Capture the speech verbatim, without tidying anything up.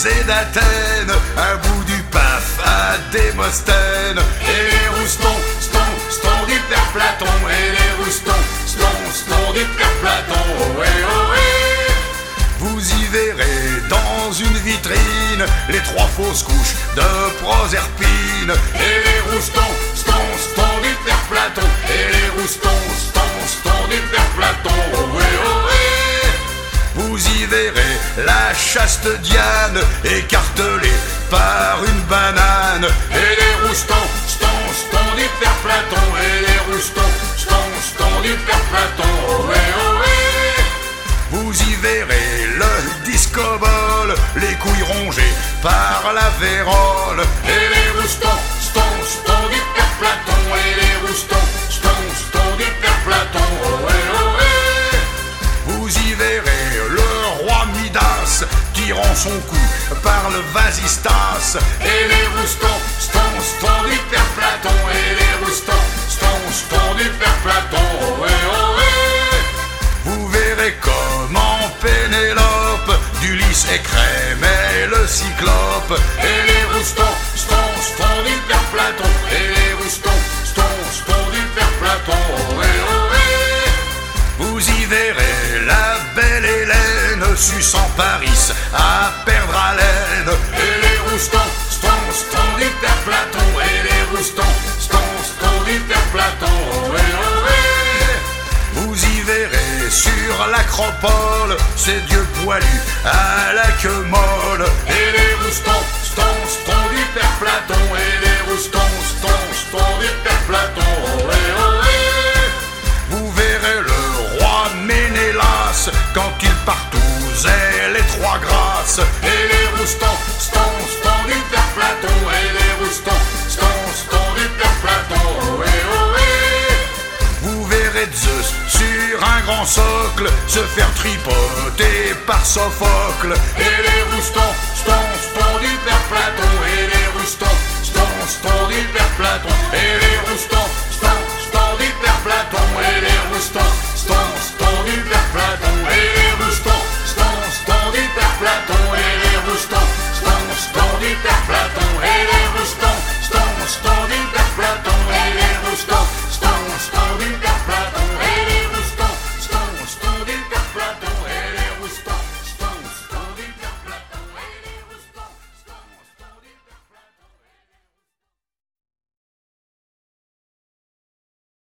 et d'Athènes, un bout du Paf à Démosthène. Et les roustons, ston, ston du père Platon. Et les roustons, ston, ston du père Platon. Ohé, ohé. Vous y verrez dans une vitrine les trois fausses couches de Proserpine. Et les roustons, ston, ston du père Platon. Et les roustons, ston, ston du père Platon. Ohé, ohé. Vous y verrez la chaste Diane écartelée par une banane. Et les roustons, ston, ston du père Platon. Et les roustons, ston, ston du père Platon. Ohé, ohé. Vous y verrez le discobole, les couilles rongées par la vérole. Et les roustons, ston, ston du père Platon. Et les roustons, ston, ston du père Platon. Ohé, ohé. Vous y verrez le roi Midas tirant son cou par le vasistas. Et les roustons, ston, ston du père Platon. Et les roustons, ston, ston du père Platon. Ohé, ohé. Vous verrez comment Pénélope d'Ulysse écrémait le cyclope. Et les roustons, ston, ston du père Platon. Et les roustons, ston, ston du père Platon. Ohé, ohé. Vous y verrez la belle Hélène suçant Paris à perdre haleine. Et les roustons, ston, ston du père Platon. Et les roustons, ston, ston du père Platon. Ohé, ohé. Vous y verrez sur l'acropole ces dieux poilus à la queue molle. Et les roustons, ston, ston du père Platon. Et les roustons, ston, ston du père Platon. Ohé, ohé. Vous verrez le roi Ménélas quand il partousait les trois grâces. Et les roustons, ston, ston du père Platon. Et les roustons, ston, ston du père Platon. Ohé, ohé. Vous verrez Zeus sur un grand socle se faire tripoter par Sophocle. Et les roustons, ston, ston du père Platon. Et les roustons, ston, ston du père